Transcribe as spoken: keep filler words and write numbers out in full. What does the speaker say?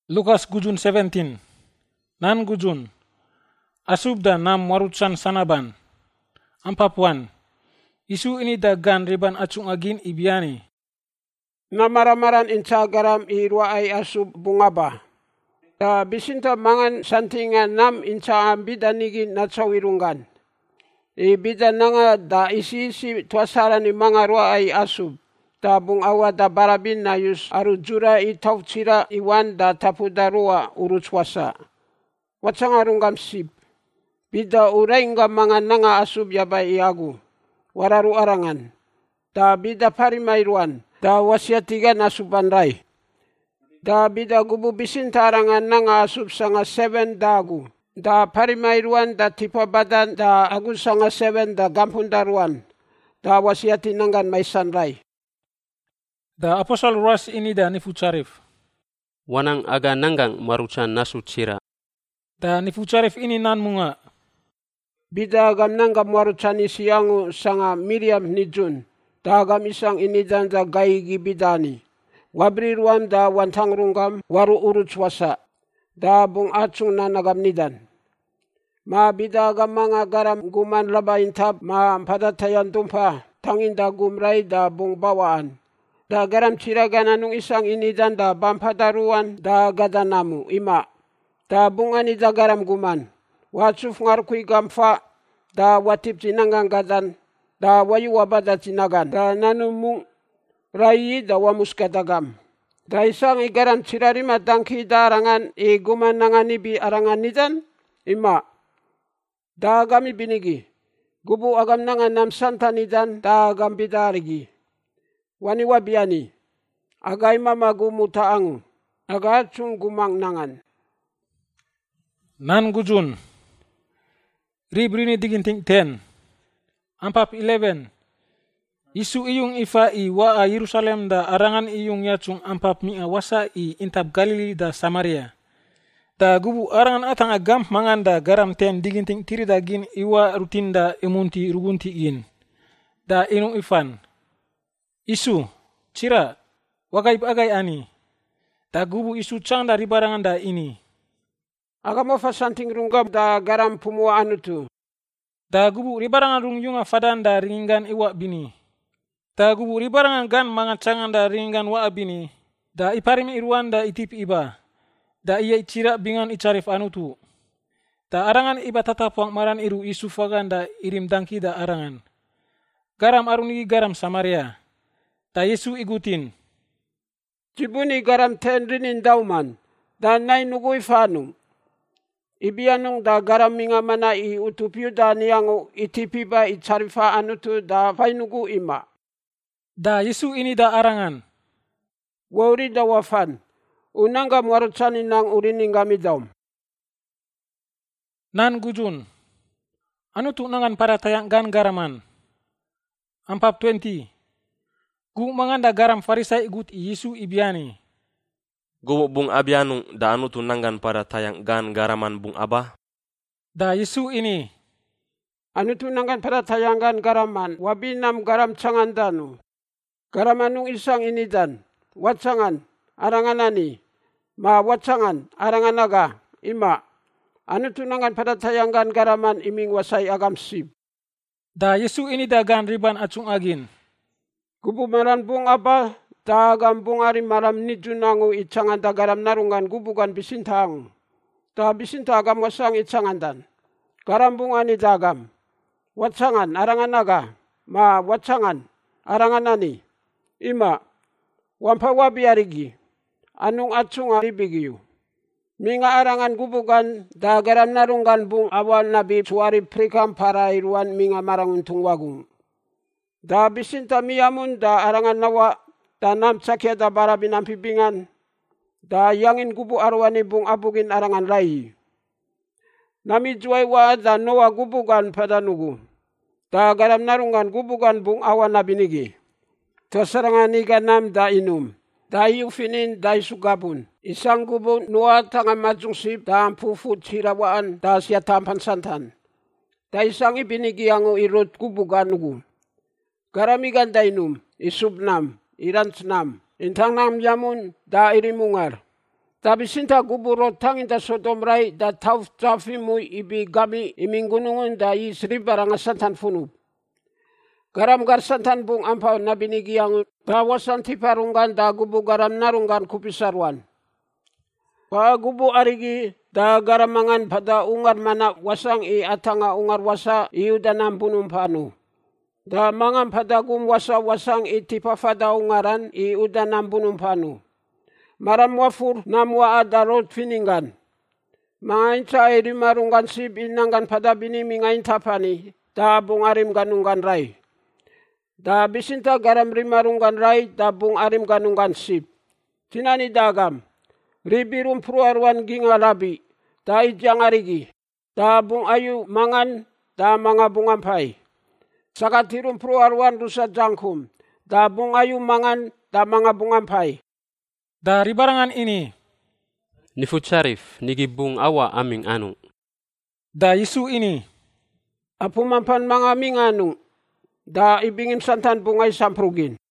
Lukas gujun seventeen. Nan gujun. Asub da nam warutsan sanaban. Ampapuan. Isu ini da gan riban acung agin ibiani. Namaramaran inca garam irwa ay asub bungaba. Da bisinta mangan santingan nam inca ambidanigi natsawirungan. Ibida nanga da isi isi tuasara ni mga rua ay asub. Da bung awa da barabin na yus arujura i tautsira iwan da tapudarua urutswasa. Watsang arungam sip. Bida urainga mga nanga asub yabay iagu. Wararu arangan. Da bida parimairuan. Da wasiatiga nasuban rai. Da bida gubu bisinta arangan nanga asub sanga seven dagu. Da parimairuan da tipa badan da agus sanga seven da gampundaruan. Da wasiati nangan maisan rai. Da apostle ruas ini da nifucarif. Wanang aga nanggang marucan nasu cira. Da nifucarif ini nan munga. Bida agam nanggam marucan isiangu sanga Miriam nijun. Da agam isang ini dan da gaigi bidani. Wabri ruam da wantang runggam waru urut swasa. Da bung acung na nagam nidan. Ma bida agam mga garam guman labain tab ma padatayan tumpa. Tangin da gumray da bung bawaan. Da garam ciragan anung isang inidan da bampadaruan da gadanamu ima. Da bungan da garam guman. Watsuf ngarkui gamfa da watip sinanggang gadan. Da wayu wabada sinagan. Da nanumung rayi da wamuskadagam. Da isang igaram cirarima dangki da arangan i guman nangan ibi arangan nidan ima. Da agami binigi. Gubu agam nangan namsanta nidan da agam bidarigi. Wani wabiani, agay mamagu mutaangu, agacung gumang nangan. Nan gujun. Ribrini diginting ten. Ampap eleven. Isu iyung ifa i wa a Yerusalem da arangan iyung yacung ampap mi awasa i intab Galili da Samaria. Da gubu arangan atang agam mangan da garam ten diginting tiri da gin iwa rutin da imunti rugunti in. Da inung ifan. Isu, cira, wagay agay ani. Da gubu isu cang dari barangan da ini. Agamo fasanting runggam da garam pumua anutu. Da gubu ribarangan rung yunga fadan da ringan iwa bini. Da gubu ribarangan gan mangan cangan da ringan wa bini. Da iparimi iruan da itipi iba. Da iya cira bingan icarif anutu. Da arangan iba tatapwang maran iru isu fagan da irim dangki da arangan. Garam aruni garam Samaria. Da Yesu igutin. Jibuni garam tenrinin dauman. Da nai nugui fanu. Ibianung da garam minga mana i utupiu da niyangu itipiba i carifa anutu da fainugu ima. Da Yesu ini da arangan. Wauri da wafan. Unangga muarutsani nang urining kami daum. Nan gujun. Anutu nangan para tayang gan garaman. Ampap twenty. Gu manganda garam farisai igut Yesu ibiani. Gu bung abianung da anu tunanggan pada tayang gan garaman bung abah. Da Yesu ini. Anu tunanggan pada tayangan garaman. Wabinam garam cangan danu. Garamanung isang ini dan. Watsangan aranganani. Ma watsangan aranganaga. Ima. Anu tunanggan pada tayangan garaman iming wasai agam sib. Da Yesu ini da gan riban acung agin. Gubu maran bung apa, dagam bung ari maram ni junangu icangan da garam narungan gubugan bisintang. Da bisintagam wasang icangan dan. Garam bung ani dagam. Watsangan aranganaga, ma watsangan aranganani. Ima, wampa wabi arigi, anung acung aribigiyu. Minga arangan gubugan da garam narungan bung awal nabi suari prikam para iruan minga maranguntung wagung. Da bisinta miyamun da arangan nawa da nam sakya da barabin ampibingan da yangin gubu arwani bung abugin arangan lai. Nami juai wa da noa gubugan pada nugu. Da garam narungan gubugan bung awan nabinigi. Terserangan niga nam da inum. Da yufinin da isugabun. Isang gubu noa tangan majung sip da ampufu tirawaan da siya tampan santan. Da isang ibinigi yangu irut gubugan nugu. Garamigan dainum, isubnam, iransnam, intang nam yamun da irimungar. Tapi sinta guburo tangin da Sodom rai da tauf trafimu ibi gami iming gunungun da isri barang santan funu. Garam gar santan bung ampau na binigiyang bawasan tiparunggan da gubu garam narunggan kupisarwan. Pa gubu arigi da garamangan pada ungar mana wasang i atanga ungar wasa iudanam bunum panu. Da mangan pada gum wasa wasang i tipafada ungaran iudanam bunum panu. Maram wafur namwa adarot finingan. Mangain sa iri marunggan sib inanggan pada bini mingain tapani. Da bung arim ganunggan rai. Da bisinta garam rimarunggan rai da bung arim ganunggan sib. Tinani dagam. Ribirum pruarwan gingalabi. Da ijang arigi. Da bung ayu mangan da mga bungampai. Sakatirum pruarwan rusa jangkum. Da bung ayu mangan da mga bungampai. Dari barangan ini, Nifut Syarif, nigibung awa aming anu. da Yesu ini, Apumampan mga aming anu, da ibingin santan bungay samprugin.